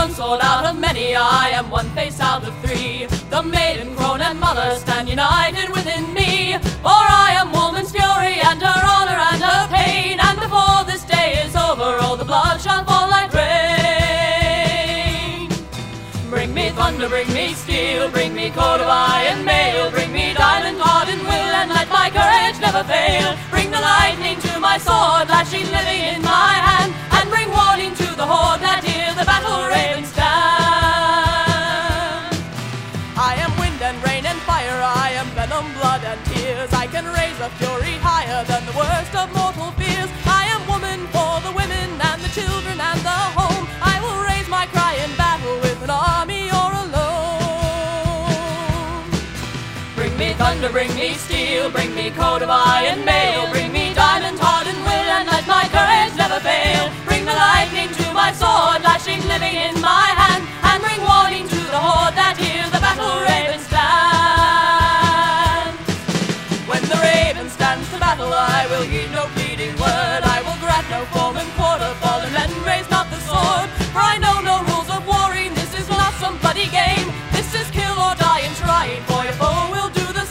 one sword out of many, I am one face out of three. The maiden, crone and mother stand united within me. For I am woman's fury and her honor and her pain. And before this day is over, all the blood shall fall like rain. Bring me thunder, bring me steel, bring me coat of iron mail, bring me diamond heart and will, and let my courage never fail. Bring the lightning to my sword, flashing living in my hand, and bring warning to the horde that hear the battle ravens stand. I am wind and rain and fire, I am venom, blood and tears. I can raise a fury higher than the worst of mortal fears. I am woman for the women and the children and the home. I will raise my cry in battle with an army or alone. Bring me thunder, bring me steel, bring me coat of iron mail, bring me diamond heart and will, and let my courage never fail. Bring the lightning to my sword, lashing living in my hand, and bring warning to the horde that hear the battle ravens stand. When the raven stands to battle, I will heed no pleading word. I will grant no form and quarter, fallen men raise not the sword. For I know no rules of warring, this is not some bloody game. This is kill or die in trying, for your foe will do the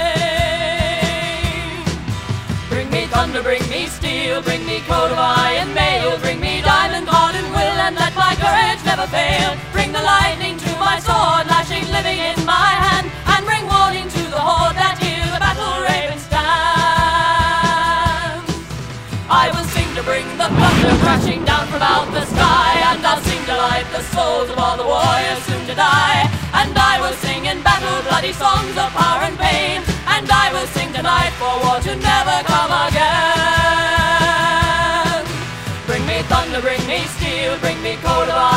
same. Bring me thunder, bring me steel, bring me coat of iron mail, bring me diamond heart and will, and let my courage never fail. Bring the lightning to my sword, lashing living in my hand, and bring warning to the horde that hear the battle ravens stand. I will sing to bring the thunder crashing down from out the sky, and I'll sing to light the souls of all the warriors soon to die. And I will sing in battle bloody songs of power and pain, and I will sing tonight for war to never come again. Bring me thunder, bring me steel, bring me coat of iron.